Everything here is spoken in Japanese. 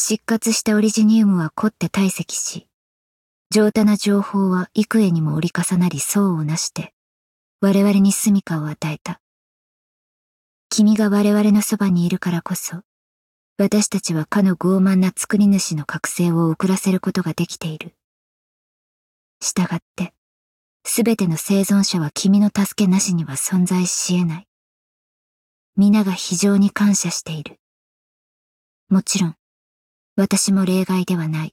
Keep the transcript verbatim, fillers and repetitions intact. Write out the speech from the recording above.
失活したオリジニウムは凝って堆積し、上多な情報は幾重にも折り重なり層をなして、我々に住処を与えた。君が我々のそばにいるからこそ、私たちはかの傲慢な作り主の覚醒を遅らせることができている。したがって、すべての生存者は君の助けなしには存在し得ない。皆が非常に感謝している。もちろん、私も例外ではない。